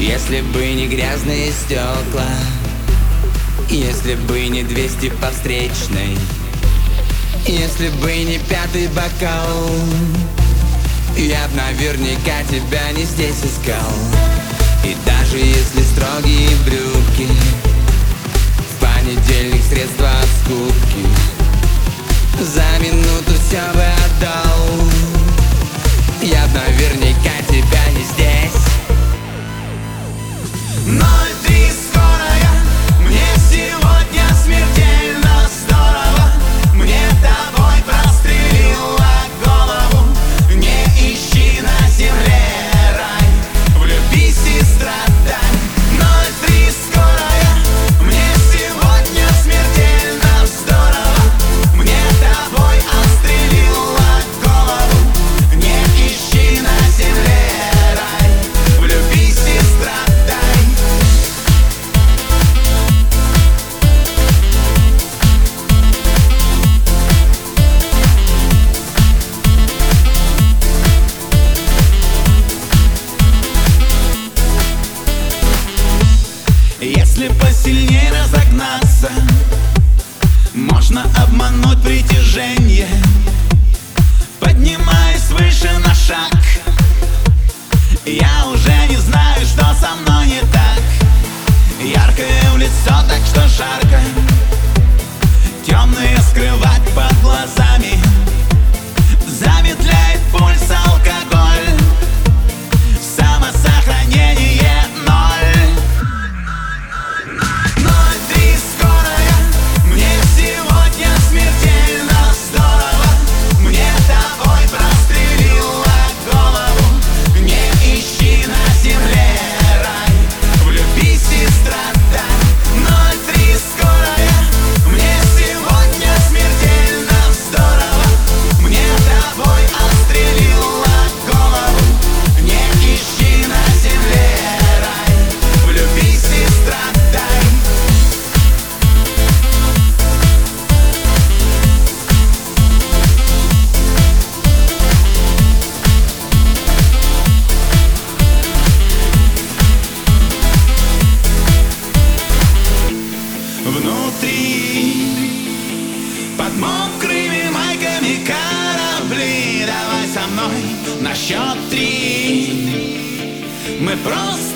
Если бы не грязные стекла, если бы не 200 по встречной, если бы не 5-й бокал, я б наверняка тебя не здесь искал. И даже если строгие брюки, в понедельник средства от скуки, за минуту все бы отдал, я б наверняка тебя не здесь. 03 скорая, мне сегодня смертельно здорово, мне тобой прострелила голову. Не ищи на земле рай, влюбись и страдай. 03 скорая, мне сегодня смертельно здорово, мне тобой отстрелила голову. Не ищи на земле рай, влюбись и страдай. Если посильнее разогнаться, можно обмануть притяжение. Поднимаясь выше на шаг, я уже не знаю, что со мной не так. Яркое в лицо, так что жарко, темные скрывать под глазами. Замедляет пульс алкоголь, самосохранение ноль. 03 скорая, мне сегодня смертельно здорово, мне тобой прострелила голову. Не ищи на земле рай, влюбись и страдай. 03 скорая, мне сегодня смертельно здорово, мне тобой отстрелила голову. Не ищи на земле рай, влюбись и страдай. Внутри, под мокрыми майками корабли. Давай со мной на счет 3. Мы просто